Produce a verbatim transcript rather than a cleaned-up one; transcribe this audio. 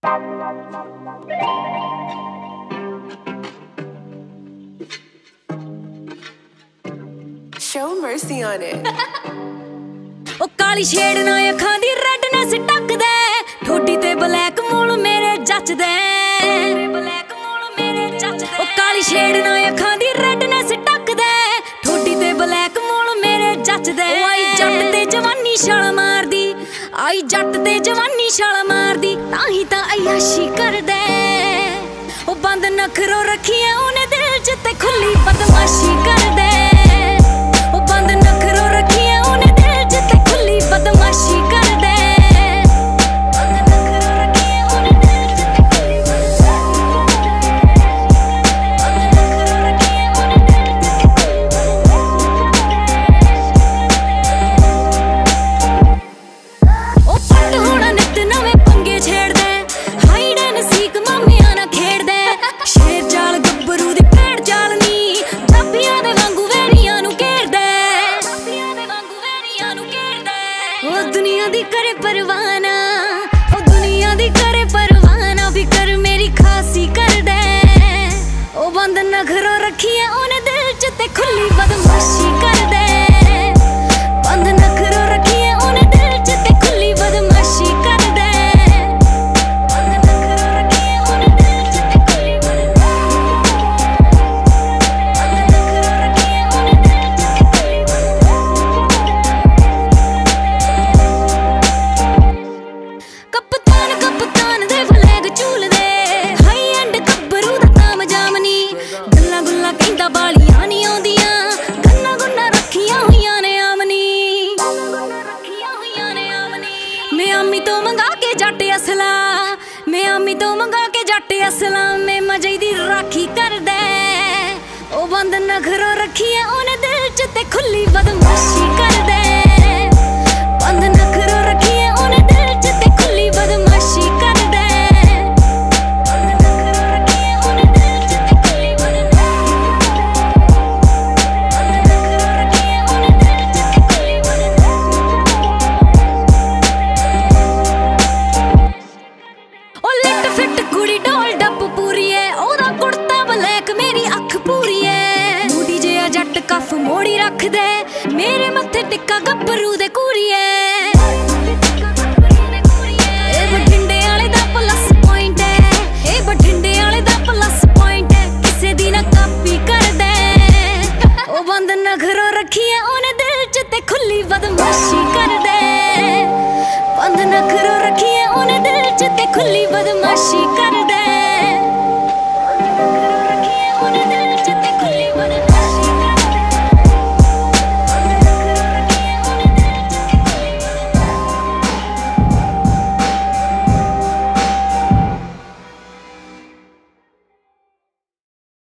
Show mercy on it. ओ काली छेड़ ना अखां दी रेडनेस टकदे ठोडी ते ब्लैक मूल मेरे जचदे ब्लैक मूल मेरे जचदे ओ काली छेड़ ना अखां दी रेडनेस टकदे ठोडी ते ब्लैक मूल मेरे जचदे आई जट ते जवानी छाल मारदी आई जट ते जवानी छाल मारदी ताही तां अयाशी करदे ओ बंद नखरो रखिए ओने दिल च ते खुली बदमाशी करदे ओ बंद नखरो रखिए ओने दिल च ते खुली बदमाशी करदे दुनिया दी करे परवाना ओ दुनिया दी करे परवाना फिकर मेरी खासी कर दे ओ बंद नखरो रखिए ओने दिल च ते खुली बदमाशी कर दे बंद नखरो रखिए ओने दिल च ते खुली बदमाशी कर दे बंद नखरो रखिए ओने दिल च ते खुली बंद नखरो रखिए ओने दिल च ते खुली कप्तान कप्तान दे फ्लैग झूलदे हाई एंड गब्बरू दा काम जामनी गल्ला गुल्ला कहंदा बालियां नहीं आउंदियां गन्ना गुन्ना रखियां होइयां ने आमनी रखियां होइयां ने आमनी मैं आमी तो मंगा के जट असला मैं आमी तो मंगा के जट असला मैं मजे दी राखी कर दे ओ बंद नखरो रखिए ओने दिल च ते खुली बदमाशी कर दे बंद नखरो रखिए ओने दिल च ते खुली बदमाशी कर दे बंद नखरो रखिए ओने दिल च ते खुली बदमाशी बंद नखरो रखिए ओने दिल च ते खुली बदमाशी ओ लिट फिट कुड़ी डोल डप पूरी है ओदा कुर्ता ब्लैक मेरी अख पूरी है मूडी जिहा जट कफ मोड़ी रख दे मेरे मत्थे टिक्का गब्बरू दे कूरीए बंद नखरो रखिए ओने दिल च ते खुली बदमाशी कर दे बंद नखरो रखिए ओने दिल च ते खुली बदमाशी कर दे